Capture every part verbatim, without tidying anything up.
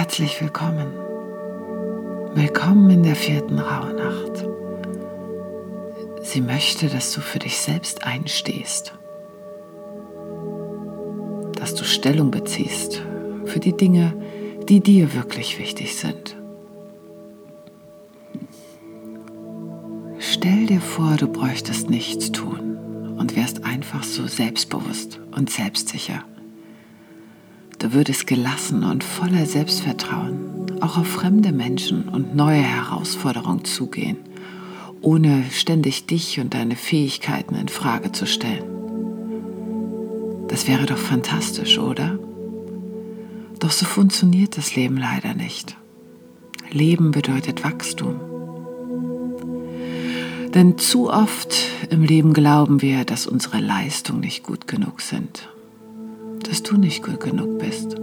Herzlich willkommen. Willkommen in der vierten Rauhnacht. Sie möchte, dass du für dich selbst einstehst, dass du Stellung beziehst für die Dinge, die dir wirklich wichtig sind. Stell dir vor, du bräuchtest nichts tun und wärst einfach so selbstbewusst und selbstsicher. Du würdest gelassen und voller Selbstvertrauen auch auf fremde Menschen und neue Herausforderungen zugehen, ohne ständig dich und deine Fähigkeiten in Frage zu stellen. Das wäre doch fantastisch, oder? Doch so funktioniert das Leben leider nicht. Leben bedeutet Wachstum. Denn zu oft im Leben glauben wir, dass unsere Leistungen nicht gut genug sind, dass du nicht gut genug bist.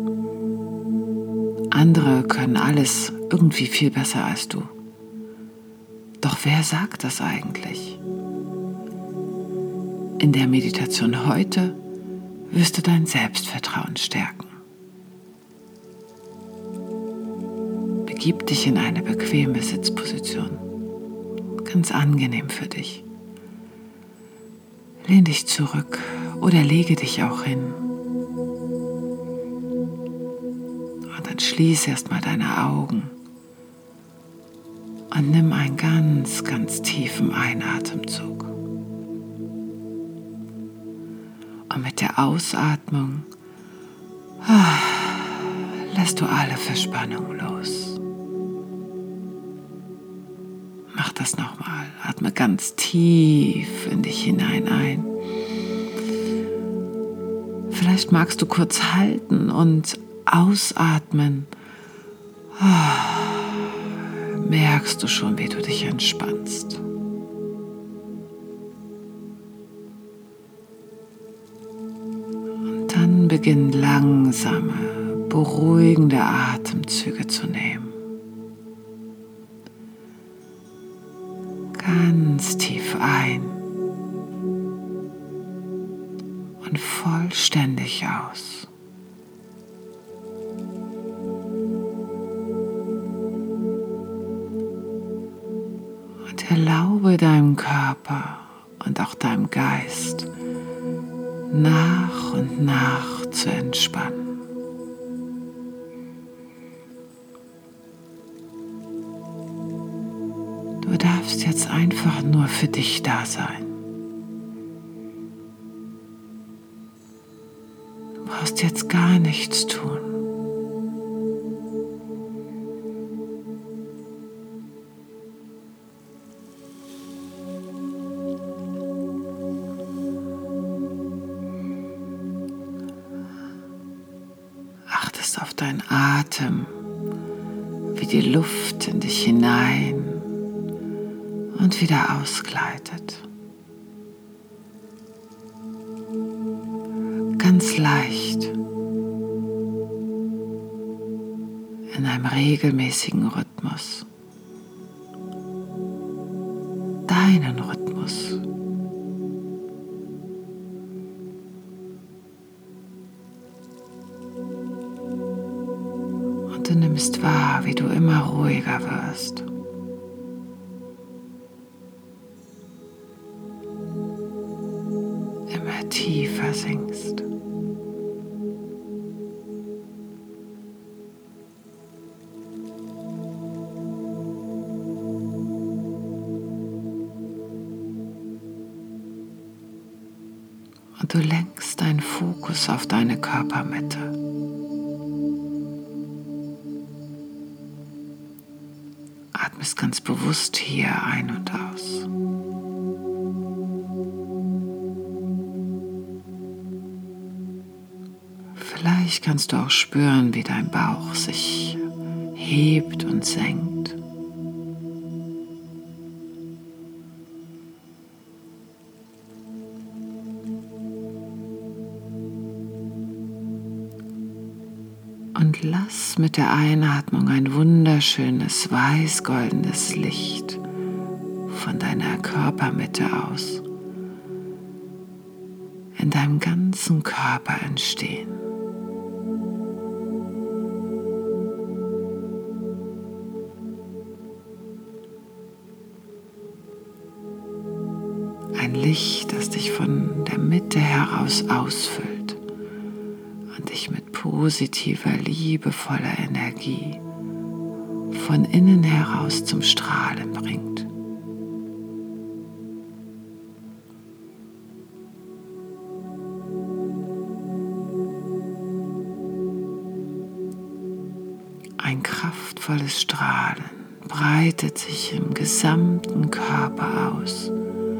Andere können alles irgendwie viel besser als du. Doch wer sagt das eigentlich? In der Meditation heute wirst du dein Selbstvertrauen stärken. Begib dich in eine bequeme Sitzposition, ganz angenehm für dich. Lehn dich zurück oder lege dich auch hin. Und dann schließ erst mal deine Augen und nimm einen ganz, ganz tiefen Einatemzug. Und mit der Ausatmung ah, lässt du alle Verspannung los. Mach das nochmal. Atme ganz tief in dich hinein ein. Vielleicht magst du kurz halten und ausatmen. Oh, merkst du schon, wie du dich entspannst. Und dann beginn langsame, beruhigende Atemzüge zu nehmen. Ganz tief ein und vollständig aus. Und erlaube deinem Körper und auch deinem Geist nach und nach zu entspannen. Du darfst jetzt einfach nur für dich da sein. Du brauchst jetzt gar nichts tun. Achtest auf deinen Atem, wie die Luft in dich hinein und wieder ausgleitet. Ganz leicht, in einem regelmäßigen Rhythmus. Deinen Rhythmus. Und du nimmst wahr, wie du immer ruhiger wirst. Immer tiefer sinkst. Und du lenkst deinen Fokus auf deine Körpermitte. Atmest ganz bewusst hier ein und aus. Vielleicht kannst du auch spüren, wie dein Bauch sich hebt und senkt. Und lass mit der Einatmung ein wunderschönes weiß-goldenes Licht von deiner Körpermitte aus in deinem ganzen Körper entstehen. Ein Licht, das dich von der Mitte heraus ausfüllt und dich mit positiver, liebevoller Energie von innen heraus zum Strahlen bringt. Ein kraftvolles Strahlen breitet sich im gesamten Körper aus.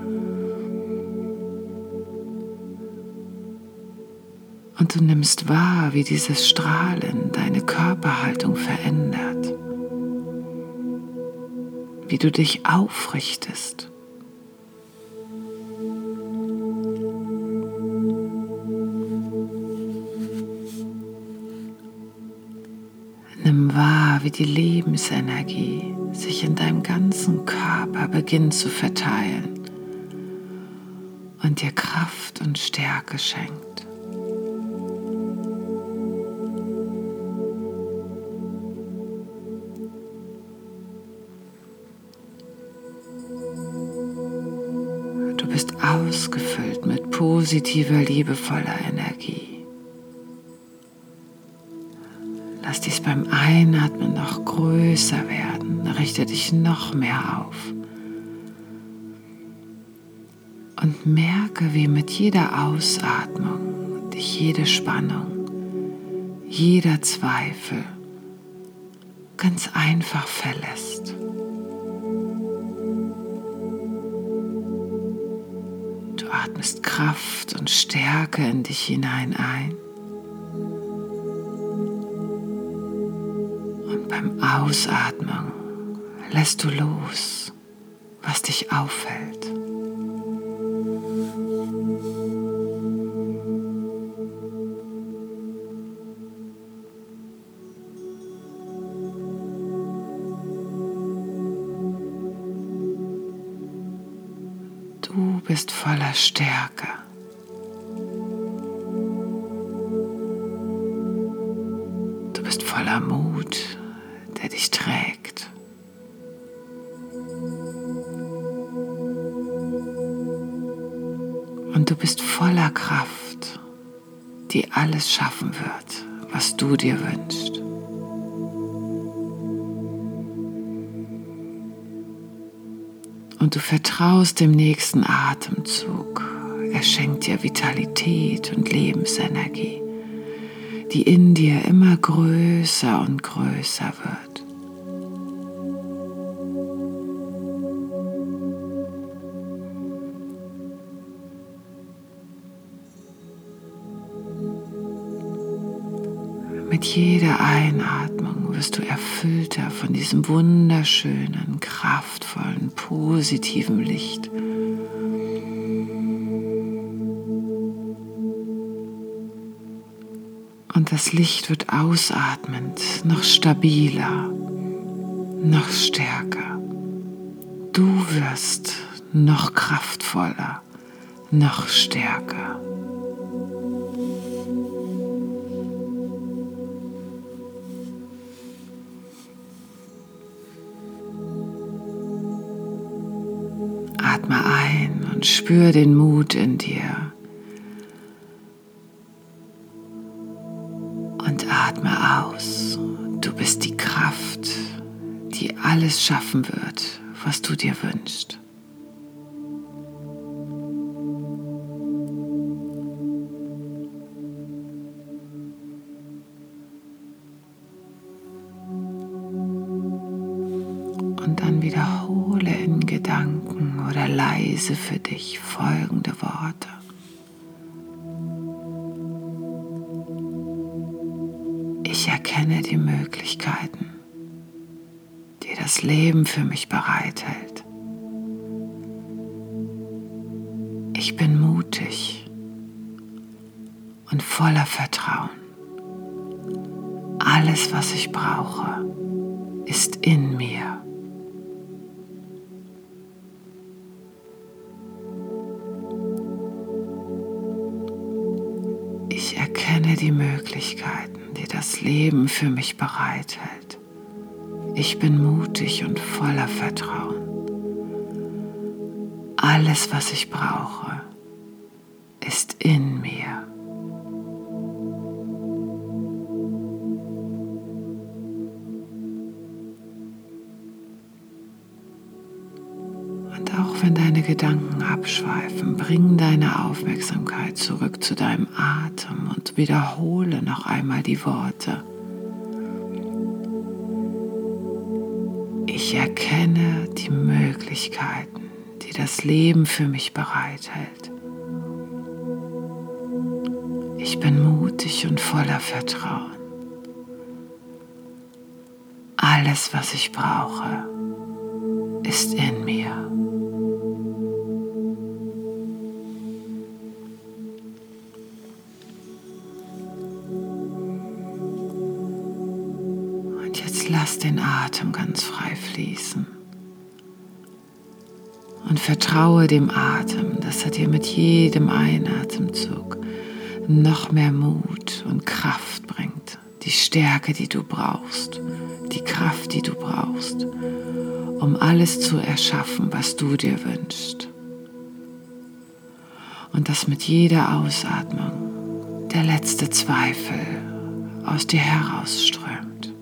Und du nimmst wahr, wie dieses Strahlen deine Körperhaltung verändert, wie du dich aufrichtest. Nimm wahr, wie die Lebensenergie sich in deinem ganzen Körper beginnt zu verteilen und dir Kraft und Stärke schenkt. Du bist ausgefüllt mit positiver, liebevoller Energie. Lass dies beim Einatmen noch größer werden, richte dich noch mehr auf und merke, wie mit jeder Ausatmung dich jede Spannung, jeder Zweifel ganz einfach verlässt. Du atmest Kraft und Stärke in dich hinein ein. Beim Ausatmen lässt du los, was dich auffällt. Du bist voller Stärke. Du bist voller Mut, der dich trägt. Und du bist voller Kraft, die alles schaffen wird, was du dir wünschst. Und du vertraust dem nächsten Atemzug. Er schenkt dir Vitalität und Lebensenergie, die in dir immer größer und größer wird. Mit jeder Einatmung wirst du erfüllter von diesem wunderschönen, kraftvollen, positiven Licht. Und das Licht wird ausatmend noch stabiler, noch stärker. Du wirst noch kraftvoller, noch stärker. Atme ein und spür den Mut in dir. Und atme aus. Du bist die Kraft, die alles schaffen wird, was du dir wünschst. Und dann wiederhole in Gedanken oder leise für dich folgende Worte. Ich erkenne die Möglichkeiten, die das Leben für mich bereithält. Ich bin mutig und voller Vertrauen. Alles, was ich brauche, ist in mir. Ich erkenne die Möglichkeiten, die das Leben für mich bereithält. Ich bin mutig und voller Vertrauen. Alles, was ich brauche, ist in mir. Und auch wenn deine Gedanken abschweifen, bring deine Aufmerksamkeit zurück zu deinem Atem und wiederhole noch einmal die Worte. Ich erkenne die Möglichkeiten, die das Leben für mich bereithält. Ich bin mutig und voller Vertrauen. Alles, was ich brauche, ist in mir. Und jetzt lass den Atem ganz frei fließen. Und vertraue dem Atem, dass er dir mit jedem Einatemzug noch mehr Mut und Kraft bringt. Die Stärke, die du brauchst, die Kraft, die du brauchst, um alles zu erschaffen, was du dir wünschst. Und dass mit jeder Ausatmung der letzte Zweifel aus dir herausströmt.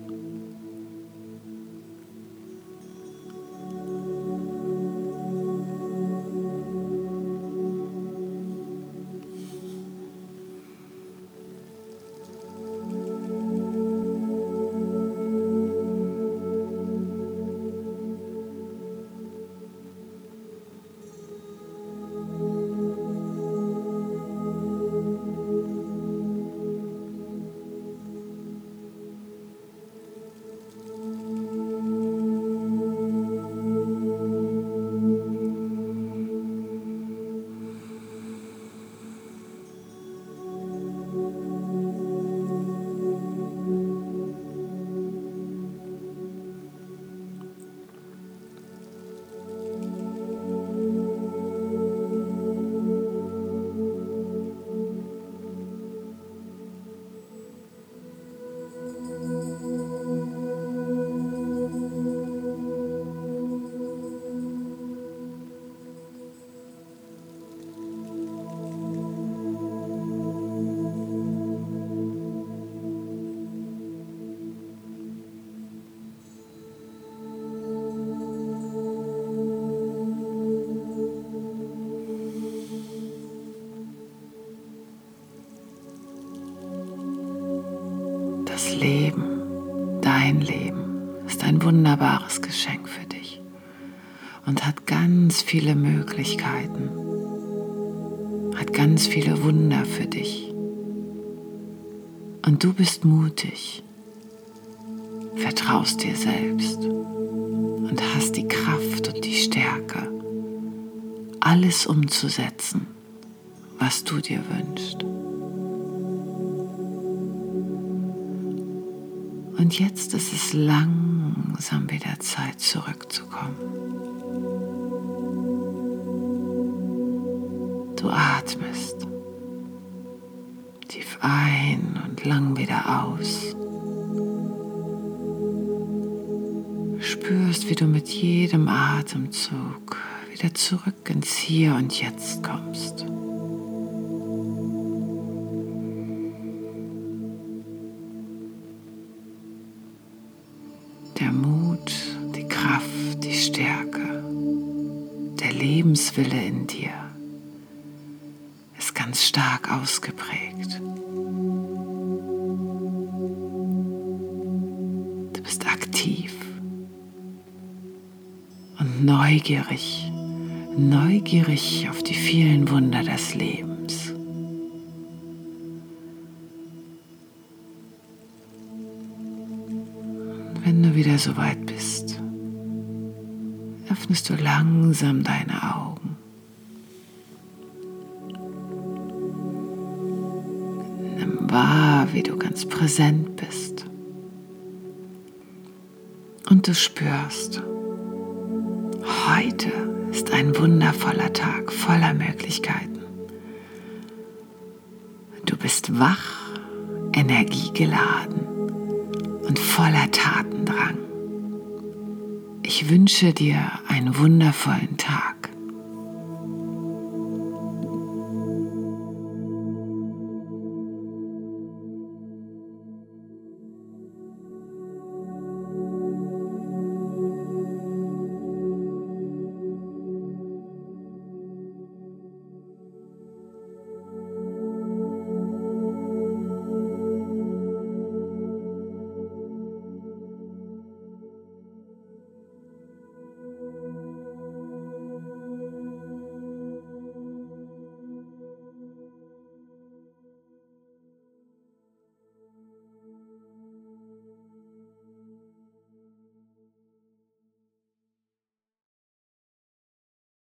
Das Leben, dein Leben, ist ein wunderbares Geschenk für dich und hat ganz viele Möglichkeiten, hat ganz viele Wunder für dich. Und du bist mutig, vertraust dir selbst und hast die Kraft und die Stärke, alles umzusetzen, was du dir wünschst. Und jetzt ist es langsam wieder Zeit, zurückzukommen. Du atmest tief ein und lang wieder aus. Spürst, wie du mit jedem Atemzug wieder zurück ins Hier und Jetzt kommst. Der Mut, die Kraft, die Stärke, der Lebenswille in dir ist ganz stark ausgeprägt. Du bist aktiv und neugierig, neugierig auf die vielen Wunder des Lebens. Wenn du wieder so weit bist, öffnest du langsam deine Augen. Nimm wahr, wie du ganz präsent bist. Und du spürst, heute ist ein wundervoller Tag voller Möglichkeiten. Du bist wach, energiegeladen und voller Tatendrang. Ich wünsche dir einen wundervollen Tag.